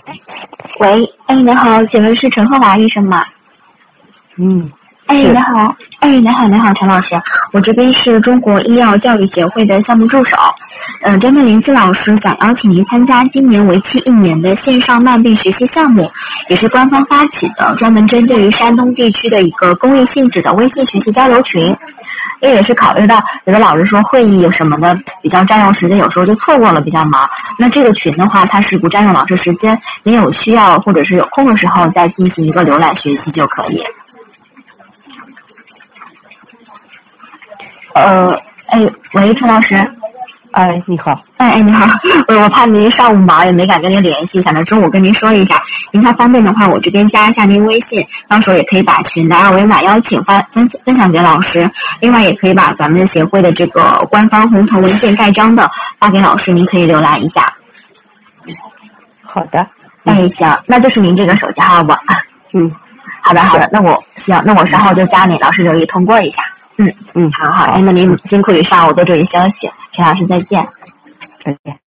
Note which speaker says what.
Speaker 1: 喂，你好，请问是陈鹤华医生吗？你好，你好，陈老师，我这边是中国医药教育协会的项目助手，针对林思老师想邀请您参加今年为期1年的线上慢病学习项目，也是官方发起的，专门针对于山东地区的一个公益性质的微信学习交流群。因为也是考虑到有的老师说会议有什么的比较占用时间，有时候就错过了，比较忙。那这个群的话，它是不占用老师时间，您有需要或者是有空的时候再进行一个浏览学习就可以。喂，陈老师。
Speaker 2: 你好。
Speaker 1: 你好，我怕您上午忙，也没敢跟您联系，想着中午跟您说一下。您看方便的话，我这边加一下您微信，到时候也可以把群的2维码邀请分享给老师。另外，也可以把咱们协会的这个官方红头文件盖章的发给老师，您可以浏览一下。
Speaker 2: 好的。
Speaker 1: 行，那就是您这个手机号吧。好的，那我稍后就加你，老师留意通过一下。好，那您辛苦于上午多注意休息，陈老师再见。
Speaker 2: 再见。